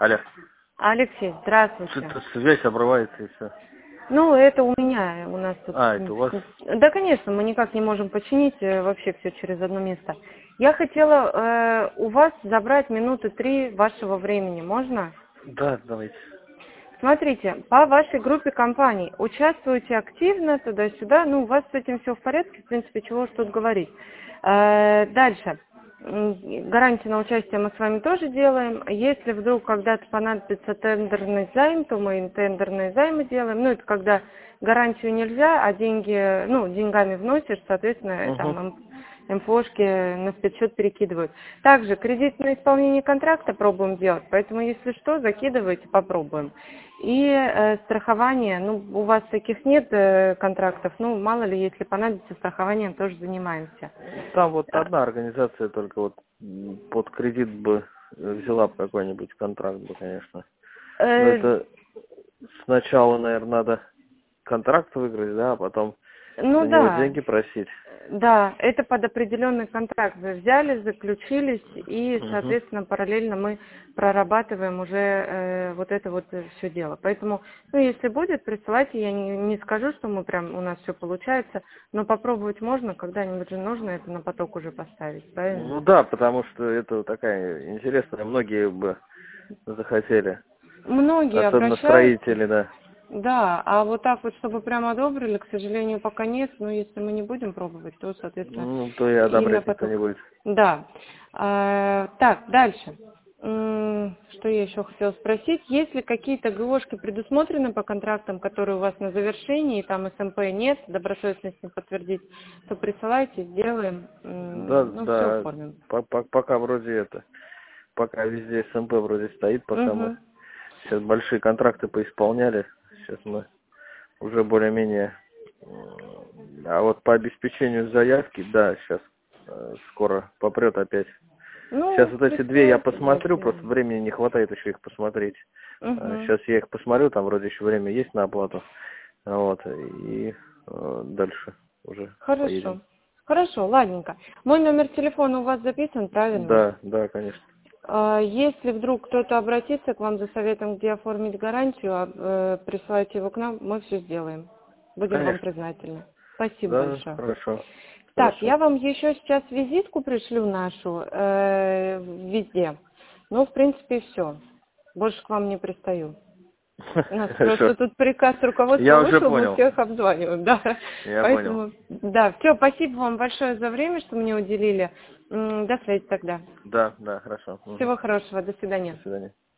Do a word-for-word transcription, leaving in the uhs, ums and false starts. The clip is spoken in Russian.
Алло. Алексей, здравствуйте. Что-то связь обрывается и все. Ну, это у меня, у нас тут... А, это у вас? Да, конечно, мы никак не можем починить, э, вообще все через одно место. Я хотела э, у вас забрать минуты три вашего времени, можно? Да, давайте. Смотрите, по вашей группе компаний участвуете активно, туда-сюда, ну, у вас с этим все в порядке, в принципе, чего уж тут говорить. Э, дальше. М, Гарантии на участие мы с вами тоже делаем. Если вдруг когда-то понадобится тендерный займ, то мы и тендерные займы делаем. Ну, это когда гарантию нельзя, а деньги, ну, деньгами вносишь, соответственно, Угу. там МФОшки на спецсчет перекидывают. Также кредит на исполнение контракта пробуем делать, поэтому если что, закидывайте, попробуем. И э, страхование, ну, у вас таких нет э, контрактов, ну, мало ли, если понадобится, страхованием тоже занимаемся. Там вот одна организация только вот м, под кредит бы взяла бы какой-нибудь контракт бы, конечно. Но Э, это сначала, наверное, надо контракт выиграть, да, а потом за ну него да, деньги просить. да, это под определенный контракт вы взяли, заключились, и, Угу. соответственно, параллельно мы прорабатываем уже э, вот это вот все дело. Поэтому, ну, если будет, присылайте, я не, не скажу, что мы прям, у нас все получается, но попробовать можно, когда-нибудь же нужно это на поток уже поставить, правильно? Ну да, потому что это такая интересная, многие бы захотели. Многие Особенно обращаются. строители, да. Да, а вот так вот, чтобы прямо одобрили, к сожалению, пока нет. Но если мы не будем пробовать, то, соответственно, Ну, то и и на одобрять никто не поток. будет. Да. А, так, дальше. М, Что я еще хотела спросить? Есть ли какие-то ГОшки предусмотрены по контрактам, которые у вас на завершении, и там СМП нет, добросовестность не подтвердить, то присылайте, сделаем, Да, м, ну, все да, оформим. по- по- пока вроде это, пока везде СМП вроде стоит, пока мы Угу. сейчас большие контракты поисполняли, сейчас мы уже более-менее, м, а вот по обеспечению заявки, да, сейчас скоро попрет опять. Сейчас Ну, вот эти две я присылайте, да, посмотрю, просто сделаем. времени не хватает еще их посмотреть. Угу. Сейчас я их посмотрю, там вроде еще время есть на оплату, вот, и э, дальше уже поедем. Хорошо. Хорошо, ладненько. Мой номер телефона у вас записан, правильно? Да, да, конечно. А, Если вдруг кто-то обратится к вам за советом, где оформить гарантию, а, э, присылайте его к нам, мы все сделаем. Будем вам Конечно. признательны. Спасибо Да, большое. хорошо. Так, Хорошо. я вам еще сейчас визитку пришлю нашу э, везде. Ну, в принципе, все. Больше к вам не пристаю. У нас Хорошо. просто тут приказ руководства Я уже вышел, мы понял. всех обзваниваем, да. Я понял. Поэтому, да, все, спасибо вам большое за время, что мне уделили. М, До связи тогда. Да, да, хорошо. Мгм. Всего хорошего, до До свидания. свидания.